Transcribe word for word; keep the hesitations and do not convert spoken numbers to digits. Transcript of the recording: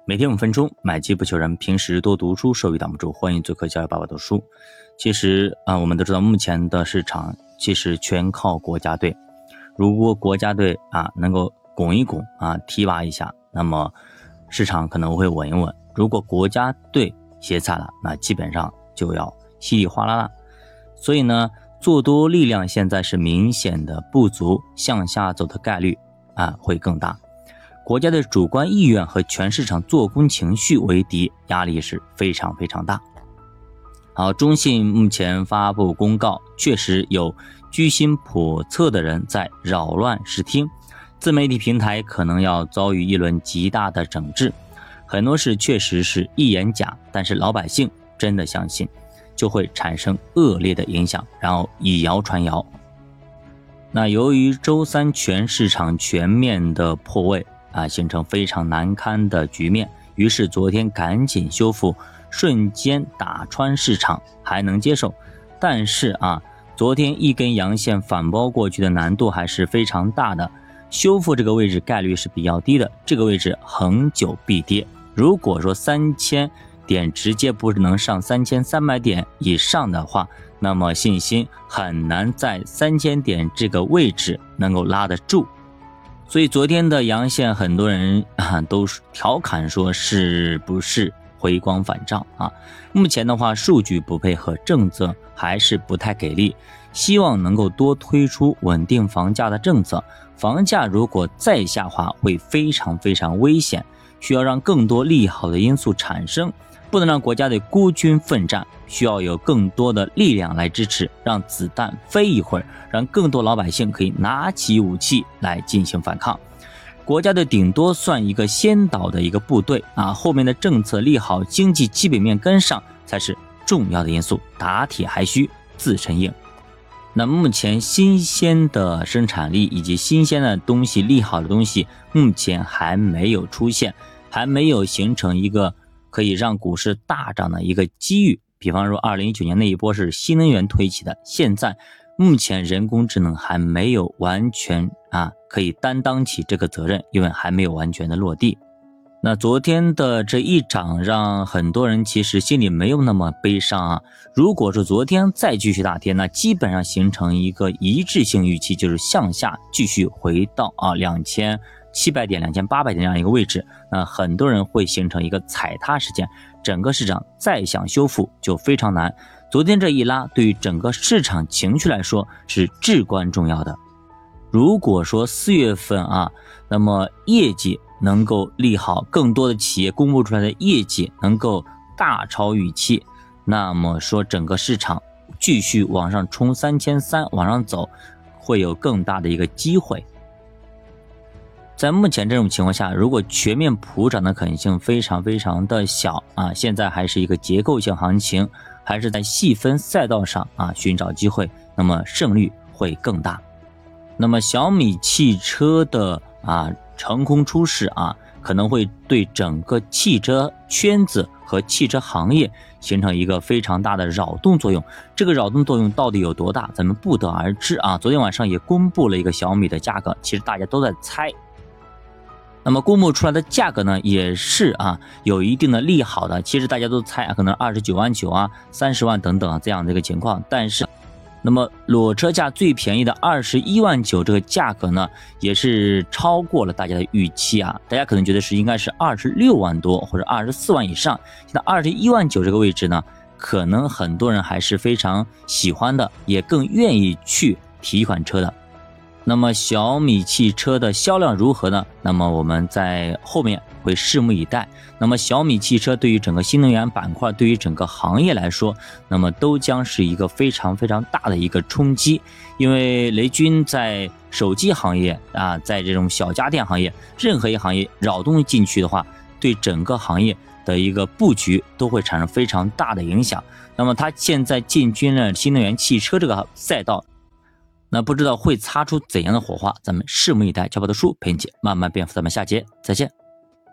每天五分钟，买机不求人，平时多读书，收益挡不住。欢迎做客教育爸爸读书。其实啊、呃，我们都知道，目前的市场其实全靠国家队。如果国家队啊能够拱一拱啊，提拔一下，那么市场可能会稳一稳。如果国家队歇菜了，那基本上就要稀里哗啦啦。所以呢，做多力量现在是明显的不足，向下走的概率啊会更大。国家的主观意愿和全市场做空情绪为敌，压力是非常非常大。好，中信目前发布公告，确实有居心叵测的人在扰乱视听，自媒体平台可能要遭遇一轮极大的整治。很多事确实是一言假，但是老百姓真的相信，就会产生恶劣的影响，然后以谣传谣。那由于周三全市场全面的破位啊，形成非常难堪的局面，于是昨天赶紧修复，瞬间打穿市场还能接受。但是啊，昨天一根阳线反包过去的难度还是非常大的，修复这个位置概率是比较低的，这个位置恒久必跌。如果说三千点直接不能上三千三百点以上的话，那么信心很难在三千点这个位置能够拉得住。所以昨天的阳线，很多人啊都调侃说是不是回光返照啊？目前的话，数据不配合，政策还是不太给力，希望能够多推出稳定房价的政策。房价如果再下滑，会非常非常危险，需要让更多利好的因素产生，不能让国家队孤军奋战，需要有更多的力量来支持，让子弹飞一会儿，让更多老百姓可以拿起武器来进行反抗。国家队顶多算一个先导的一个部队啊，后面的政策利好、经济基本面跟上才是重要的因素，打铁还需自身硬。那目前新鲜的生产力以及新鲜的东西、利好的东西，目前还没有出现，还没有形成一个可以让股市大涨的一个机遇。比方说二零一九年那一波是新能源推起的，现在目前人工智能还没有完全啊可以担当起这个责任，因为还没有完全的落地。那昨天的这一涨让很多人其实心里没有那么悲伤啊。如果说昨天再继续大跌，那基本上形成一个一致性预期，就是向下继续回到啊两千七百点、两千八百点这样一个位置，那很多人会形成一个踩踏事件，整个市场再想修复就非常难。昨天这一拉对于整个市场情绪来说是至关重要的。如果说四月份啊，那么业绩能够利好，更多的企业公布出来的业绩能够大超预期，那么说整个市场继续往上冲三千三往上走，会有更大的一个机会。在目前这种情况下，如果全面普涨的可能性非常非常的小啊，现在还是一个结构性行情，还是在细分赛道上啊寻找机会，那么胜率会更大。那么小米汽车的啊成功出世啊，可能会对整个汽车圈子和汽车行业形成一个非常大的扰动作用。这个扰动作用到底有多大，咱们不得而知啊。昨天晚上也公布了一个小米的价格，其实大家都在猜。那么公布出来的价格呢，也是啊有一定的利好的。其实大家都猜啊，可能二十九万九啊、三十万等等啊这样的一个情况。但是，那么裸车价最便宜的二十一万九这个价格呢，也是超过了大家的预期啊。大家可能觉得是应该是二十六万多或者二十四万以上，现在二十一万九这个位置呢，可能很多人还是非常喜欢的，也更愿意去提一款车的。那么小米汽车的销量如何呢？那么我们在后面会拭目以待。那么小米汽车对于整个新能源板块，对于整个行业来说，那么都将是一个非常非常大的一个冲击。因为雷军在手机行业啊，在这种小家电行业，任何一行业扰动进去的话，对整个行业的一个布局都会产生非常大的影响。那么他现在进军了新能源汽车这个赛道，那不知道会擦出怎样的火花，咱们拭目以待。教宝的书陪你慢慢变富，咱们下节再见。